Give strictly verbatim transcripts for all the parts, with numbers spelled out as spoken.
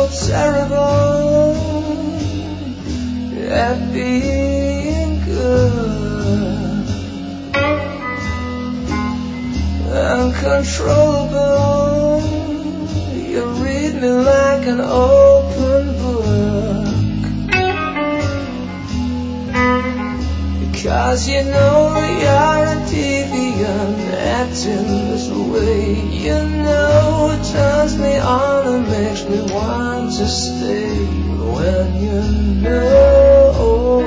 so terrible at being good, uncontrollable. You read me like an open book, because you know you're a deviant acting this way. You know it turns me on and makes me want to stay. When you know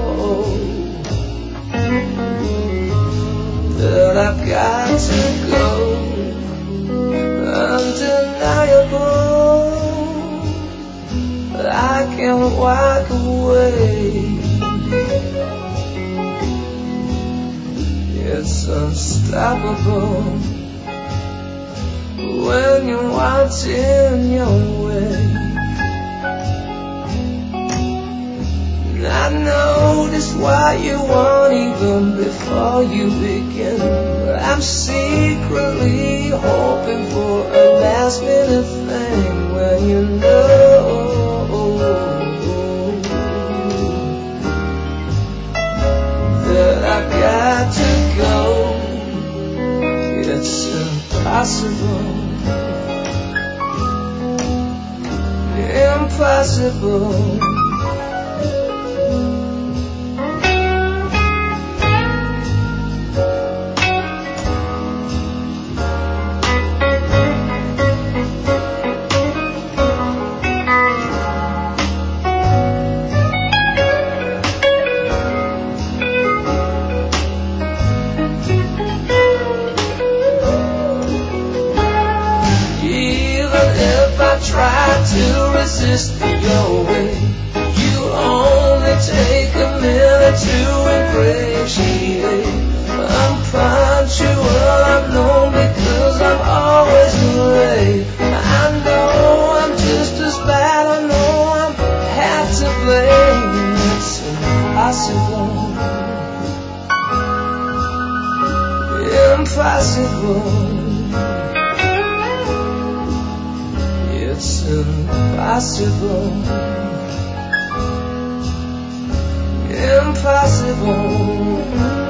that I've got to go, undeniable, I can't walk away. It's unstoppable when you want in your way. And I know this what you want even before you begin, but I'm secretly hoping for a last minute thing. When you know that I've got to go, it's impossible, impossible. Try to resist your way. You only take a minute to ingratiate. I'm punctual, I'm known because I'm always late. I know I'm just as bad, I know I'm half to blame. It's impossible, impossible. It's impossible, impossible.